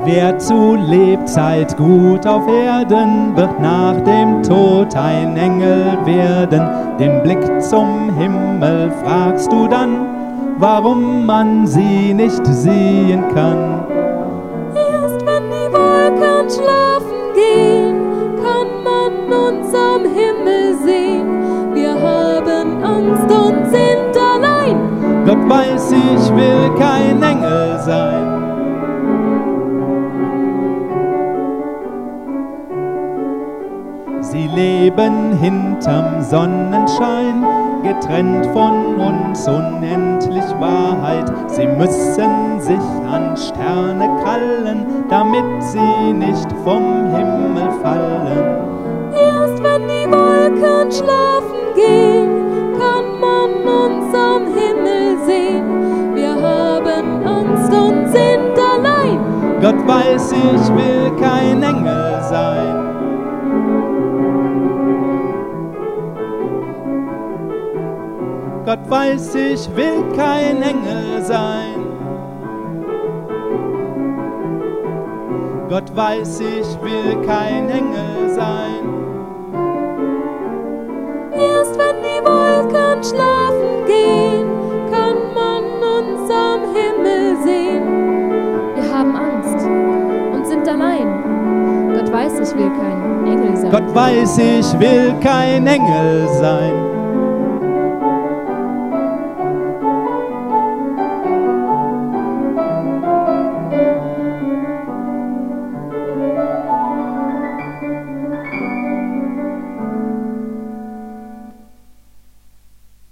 Wer zu Lebzeit gut auf Erden, wird nach dem Tod ein Engel werden. Den Blick zum Himmel fragst du dann, warum man sie nicht sehen kann. Erst wenn die Wolken schlafen gehen, kann man uns am Himmel sehen. Wir haben Angst und sind allein. Gott weiß, ich will kein Engel sein. Sie leben hinterm Sonnenschein, getrennt von uns unendlich Wahrheit. Sie müssen sich an Sterne krallen, damit sie nicht vom Himmel fallen. Erst wenn die Wolken schlafen gehen, kann man uns am Himmel sehen. Wir haben Angst und sind allein. Gott weiß, ich will kein Engel sein. Gott weiß, ich will kein Engel sein. Gott weiß, ich will kein Engel sein. Erst wenn die Wolken schlafen gehen, kann man uns am Himmel sehen. Wir haben Angst und sind allein. Gott weiß, ich will kein Engel sein. Gott weiß, ich will kein Engel sein.